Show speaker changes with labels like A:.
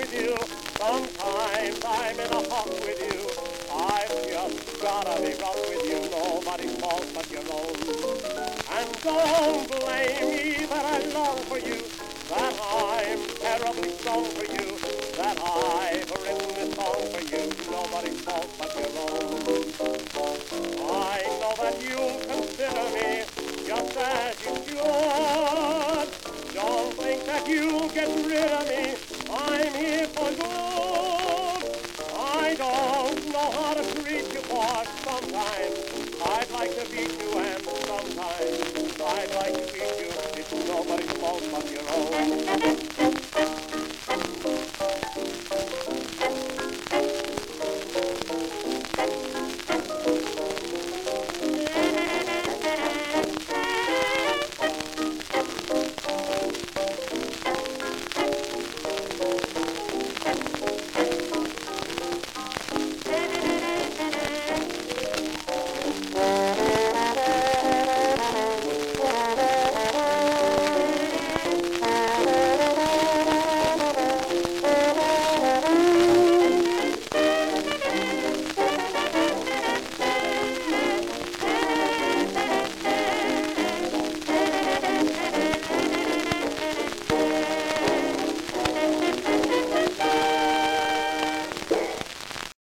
A: with you. Sometimes I'm in a huff with you. I've just gotta be rough with you. Nobody's fault but your own. And don't blame me that I long for you, that I'm terribly strong for you, that I've written this song for you. Nobody's fault but your own. I know that you'll consider me just as you should. Don't think that you'll get rid of me. I'm here for good. I don't know how to treat you, for sometimes I'd like to beat you, and sometimes I'd like to beat you. It's nobody's fault but your own.